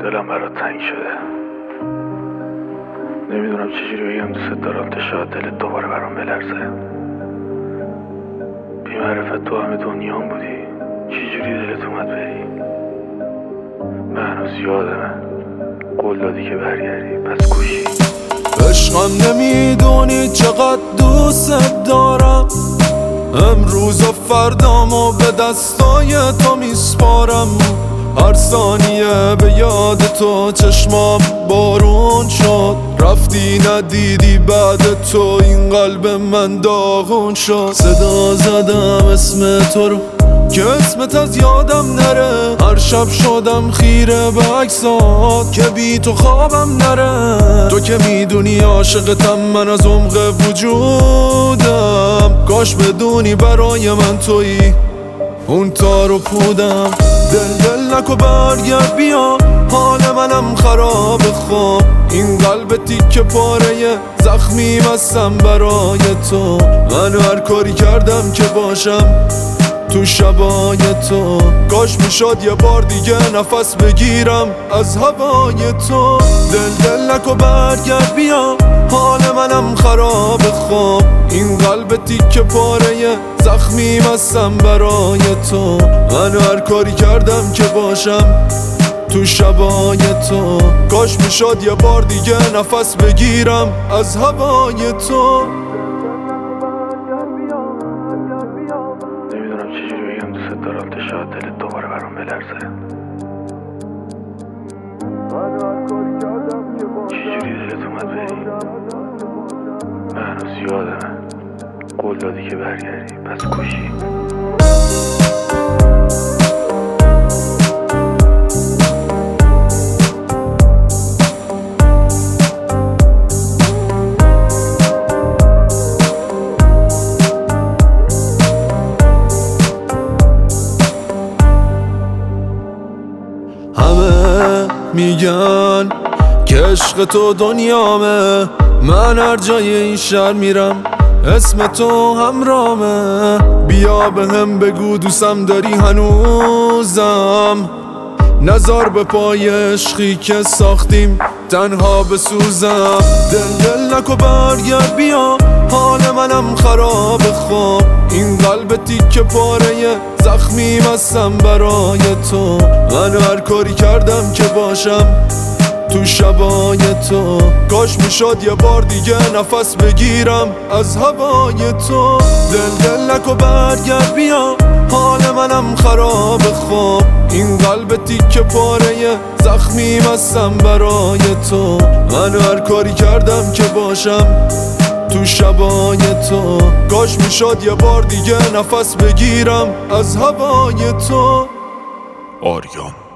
دلم برات تنگ شده. نمیدونم چجوری بگم دوست دارم تا شاید دلت دوباره برام بلرزه. بی معرفت تو همه دنیام بودی، چجوری دلت اومد بری؟ من هنوز یادمه قول دادی که برگردی، پس کوشی. عشقم نمیدونی چقدر دوست دارم، امروز و فردامو به دستای تو میسپارم. هر ثانیه به یاد تو چشمام بارون شد، رفتی ندیدی بعد تو این قلب من داغون شد. صدا زدم اسم تو رو که اسمت از یادم نره، هر شب شدم خیره به عکسات که بی تو خوابم نره. تو که میدونی عاشقتم من از عمق وجودم، کاش بدونی برای من تویی اون تار و پودم. دل نکو برگرد بیا، حال منم خراب خواب، این قلب تیکه پاره زخمی مستم برای تو. من هر کاری کردم که باشم تو شبای تو، کاش میشد یه بار دیگه نفس بگیرم از هوای تو. دل نکو برگرد بیا، حال منم خراب خواب، این قلب تیکه پاره زخمی مستم برای تو. من هر کاری کردم که باشم تو شبای تو، کاش میشد یه بار دیگه نفس بگیرم از هوای تو. نمیدونم چجوری بگم دوست دارم تا شاید دلت دوباره برام بلرزه. چجوری دلت اومد بری؟ من هنوز یادمه قول دادی که برگردی، پس کوشی. همه میگن که عشق تو دنیامه، من هر جای این شهر میرم اسم تو همرامه. بیا به هم بگو دوستم داری هنوزم، نزار به پای عشقی که ساختیم تنها بسوزم. دل نکو برگرد بیا، حال منم خراب خواب، این قلب تیکه پاره زخمی مستم برای تو. من هر کاری کردم که باشم تو شبای تو، کاش میشد یه بار دیگه نفس بگیرم از هوای تو. دل نکو برگرد بیا، حال منم خراب خواب، این قلب تیکه پاره زخمی مستم برای تو. من هر کاری کردم که باشم تو شبای تو، کاش میشد یه بار دیگه نفس بگیرم از هوای تو. آریان